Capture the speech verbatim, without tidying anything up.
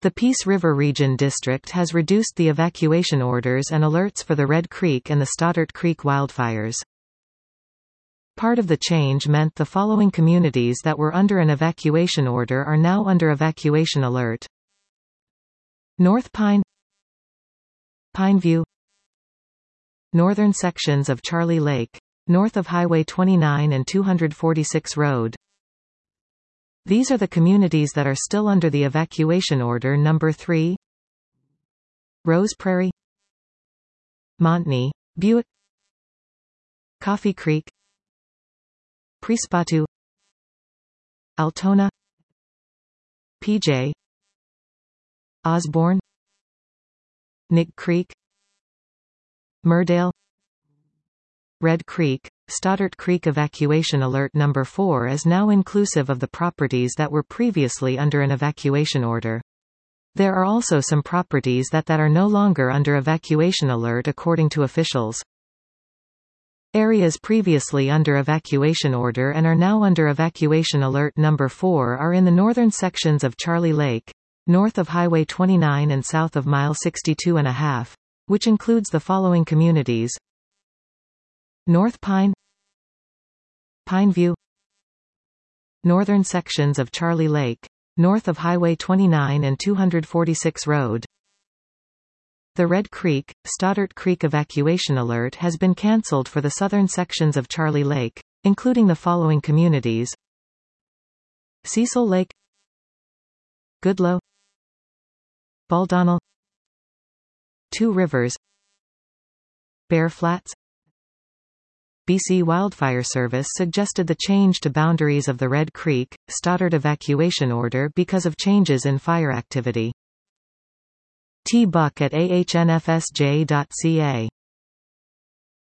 The Peace River Region District has reduced the evacuation orders and alerts for the Red Creek and the Stoddart Creek wildfires. Part of the change meant the following communities that were under an evacuation order are now under evacuation alert: North Pine, Pineview, northern sections of Charlie Lake, north of Highway twenty-nine and two forty-six Road. These are the communities that are still under the evacuation order number three: Rose Prairie, Montney, Buick, Coffee Creek, Prispatu, Altona, P J, Osborne, Nig Creek, Murdale, Red Creek. Stoddart Creek evacuation alert number four is now inclusive of the properties that were previously under an evacuation order. There are also some properties that, that are no longer under evacuation alert according to officials. Areas previously under evacuation order and are now under evacuation alert number four are in the northern sections of Charlie Lake, north of Highway twenty-nine and south of Mile sixty-two and a half, which includes the following communities: North Pine, Pineview, northern sections of Charlie Lake, north of Highway twenty-nine and two forty-six Road. The Red Creek, Stoddart Creek evacuation alert has been cancelled for the southern sections of Charlie Lake, including the following communities: Cecil Lake, Goodloe, Baldonnel, Two Rivers, Bear Flats. B C Wildfire Service suggested the change to boundaries of the Red Creek, Stoddart evacuation order because of changes in fire activity. T Buck at A H N F S J dot C A